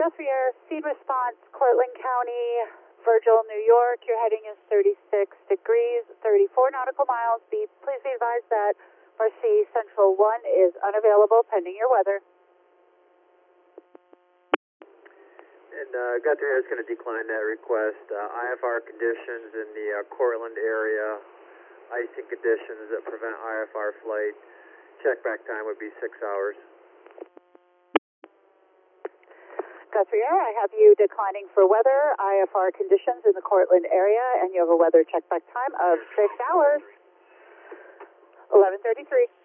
Guthrie Air, feed response, Cortland County, Virgil, New York. Your heading is 36 degrees, 34 nautical miles. Please be advised that Marcy Central 1 is unavailable pending your weather. And Guthrie Air is going to decline that request. IFR conditions in the Cortland area, icing conditions that prevent IFR flight. Check back time would be 6 hours. Guthrie Air, I have you declining for weather, IFR conditions in the Cortland area, and you have a weather check back time of 6 hours. 11:33.